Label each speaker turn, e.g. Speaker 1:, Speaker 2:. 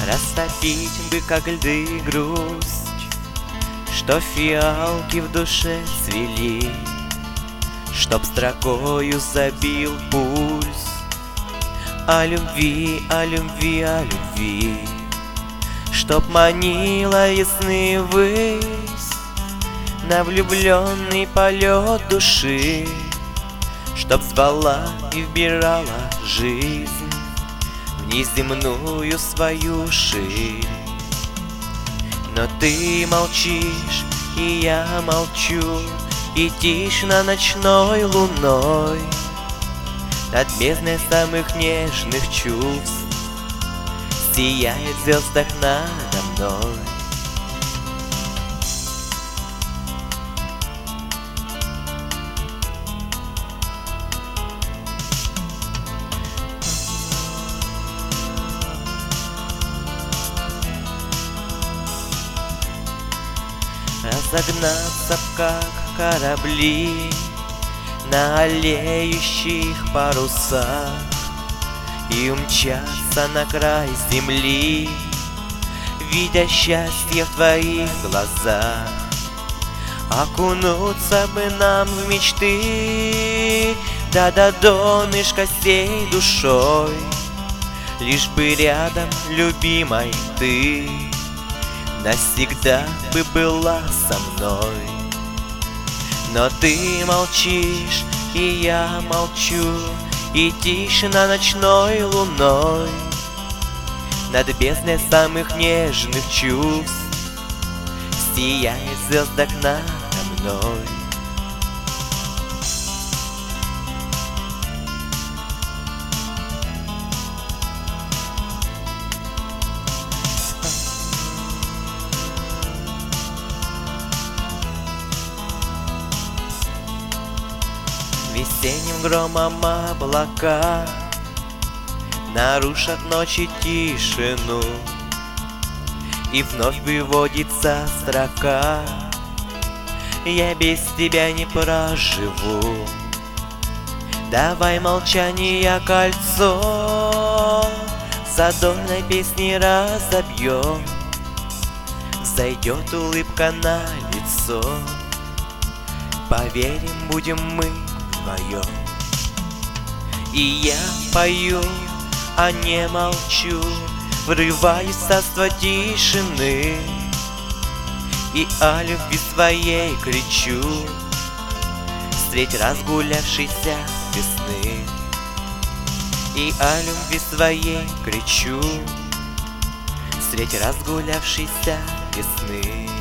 Speaker 1: Растопить бы, как льды, грусть, что фиалки в душе цвели, чтоб строкою забил пульс о любви, о любви, о любви, чтоб манила ясны ввысь на влюбленный полет души, чтоб звала и вбирала жизнь в неземную свою ширь. Но ты молчишь, и я молчу, и тишь на ночной луной над бездной самых нежных чувств сияет в звездах надо мной. Разогнаться, как корабли на олеющих парусах и умчаться на край земли, видя счастье в твоих глазах. Окунуться бы нам в мечты, да до донышка всей душой, лишь бы рядом, любимой, ты навсегда бы была со мной. Но ты молчишь, и я молчу, и тишина ночной луной над бездной самых нежных чувств сияет в звездах надо мной. Весенним громом облака нарушат ночи тишину, и вновь выводится строка: я без тебя не проживу. Давай молчание кольцо задорной песни разобьем, зайдет улыбка на лицо, поверим, будем мы вдвоем. И я пою, а не молчу, врываюсь в царство тишины, и о любви своей кричу средь разгулявшейся весны. И о любви своей кричу средь разгулявшейся весны.